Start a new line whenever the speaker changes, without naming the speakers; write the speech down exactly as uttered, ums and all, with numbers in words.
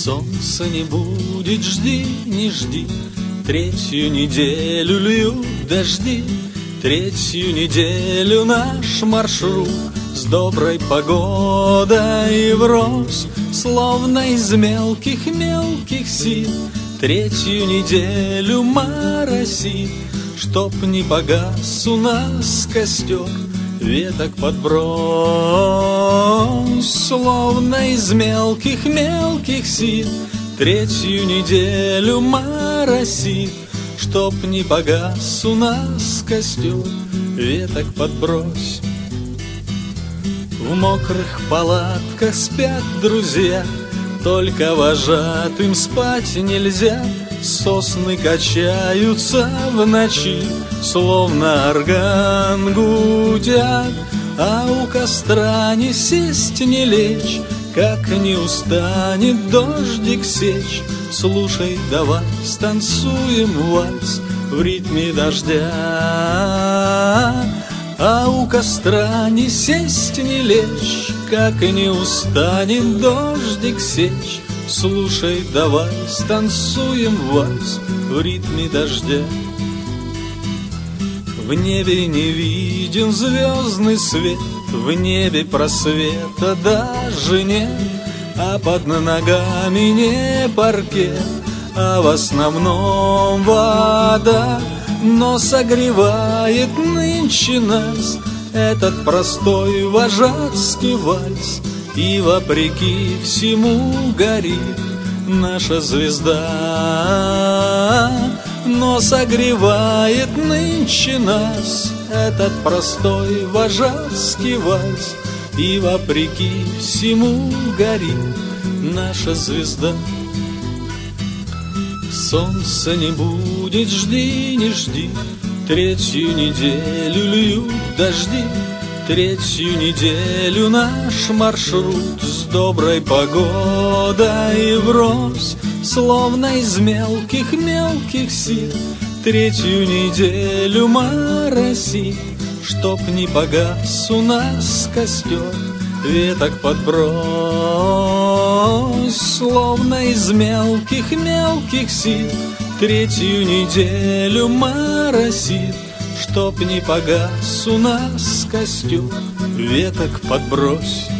Солнца не будет, жди, не жди. Третью неделю льют дожди. Третью неделю наш маршрут с доброй погодой врос, словно из мелких-мелких сил. Третью неделю моросит, чтоб не погас у нас костер. Веток подбрось, словно из мелких-мелких сил. Третью неделю моросит, чтоб не погас у нас костер. Веток подбрось. В мокрых палатках спят друзья, только вожатым спать нельзя. Сосны качаются в ночи, словно орган гудят. А у костра не сесть, не лечь, как не устанет дождик сечь. Слушай, давай станцуем вальс в ритме дождя. А у костра не сесть, не лечь, как не устанет дождик сечь. Слушай, давай станцуем вальс в ритме дождя. В небе не виден звездный свет, в небе просвета даже нет. А под ногами не паркет, а в основном вода. Но согревает нынче нас этот простой вожатский вальс. И вопреки всему горит наша звезда. Но согревает нынче нас этот простой вожатский вальс. И вопреки всему горит наша звезда. Солнца не будет, жди, не жди. Третью неделю льют дожди. Третью неделю наш маршрут с доброй погодой врос, словно из мелких-мелких сил. Третью неделю моросит, чтоб не погас у нас костер. Веток подбрось, словно из мелких-мелких сил. Третью неделю моросит, чтоб не погас у нас костер. Веток подбрось.